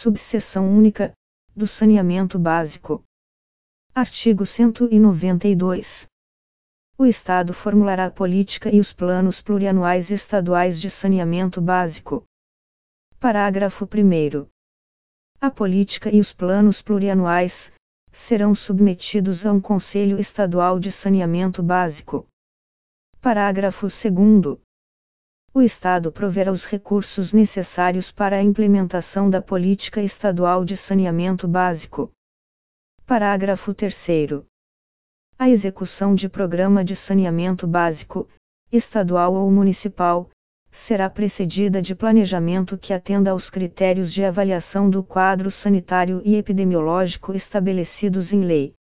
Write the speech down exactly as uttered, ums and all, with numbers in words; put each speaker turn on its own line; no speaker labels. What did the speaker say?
Subseção única, do saneamento básico. Artigo cento e noventa e dois. O Estado formulará a política e os planos plurianuais estaduais de saneamento básico. Parágrafo primeiro. A política e os planos plurianuais serão submetidos a um Conselho Estadual de Saneamento Básico. Parágrafo segundo. O Estado proverá os recursos necessários para a implementação da Política Estadual de Saneamento Básico. Parágrafo terceiro. A execução de programa de saneamento básico, estadual ou municipal, será precedida de planejamento que atenda aos critérios de avaliação do quadro sanitário e epidemiológico estabelecidos em lei.